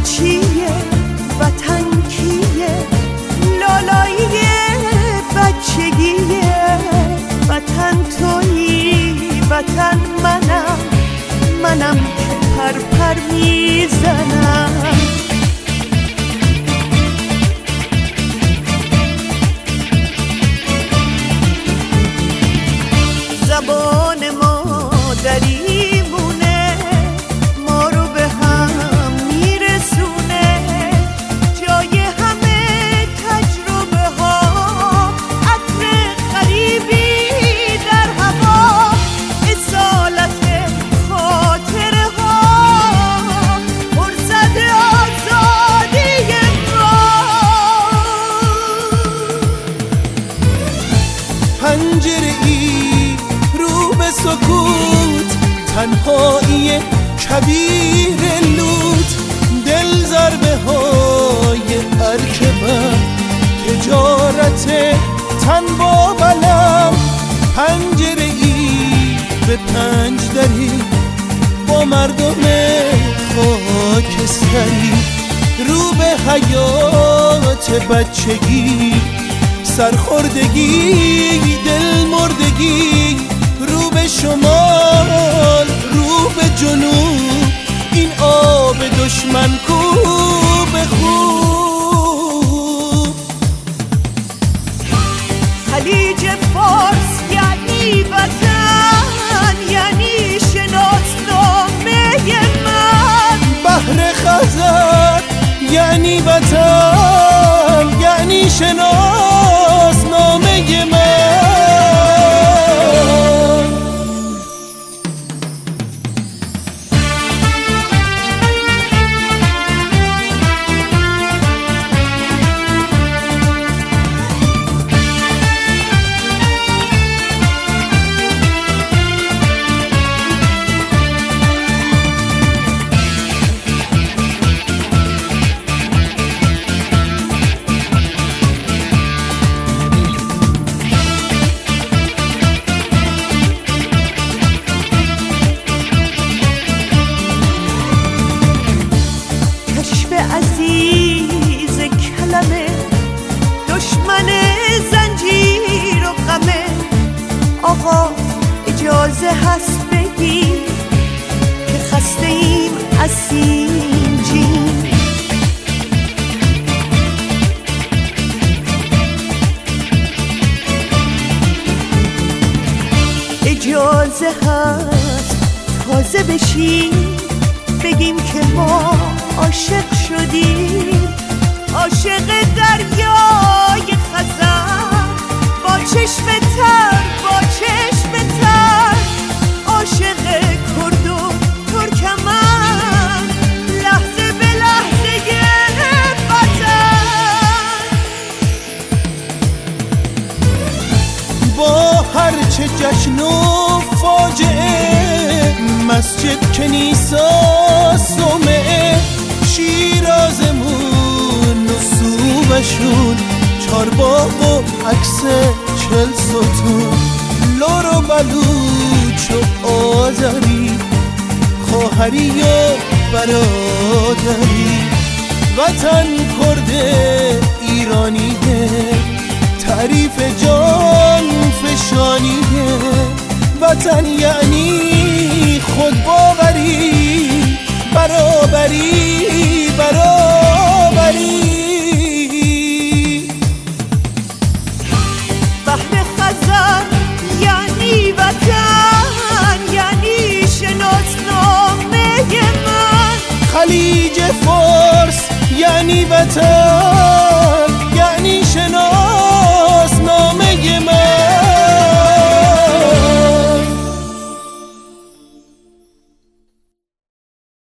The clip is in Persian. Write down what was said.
چیه وطن کیه لالایی بچگیه وطن تویی وطن منم که پر میزنم زبان مادری مونه ما رو به هم میرسونه جای همه تجربه ها عطر غریبی در هوا اصالت خاطره ها فرصت آزادی ما پنجره ای رو به سکوت تنهایی کبیر لوت دل ضربه های ارکبم تجارت تن با بلم پنجره ای به پنج دری با مردم خاکستری رو به حیات بچگی سرخوردگی دل مردگی رو به شمال رو به جنوب این آب دشمن کو به خوب خلیج فارس یعنی وطن یعنی شناسنامه من بحر خزر یعنی وطن یعنی شناسنامه من عزیز کلمه دشمن زنجیر و غمه آقا اجازه هست بگی که خسته ایم از سینجین اجازه هست تازه بشیم بگیم که ما عاشق شدیم عاشق دریای خزر با چشم تر عاشق کرد و ترکمن لحظه به لحظه وطن با هرچه جشن و فاجعه مسجد کنیسا صومعه شیرازمون و صوبشون چارباغ و عکس 40 ستون لور و بلوچ و آذری خواهری و برادری وطن کرد ایرانیه تعریف جان فشانیه وطن یعنی خود باوری برابری بحر خزر یعنی وطن یعنی شناسنامه من خلیج فارس یعنی وطن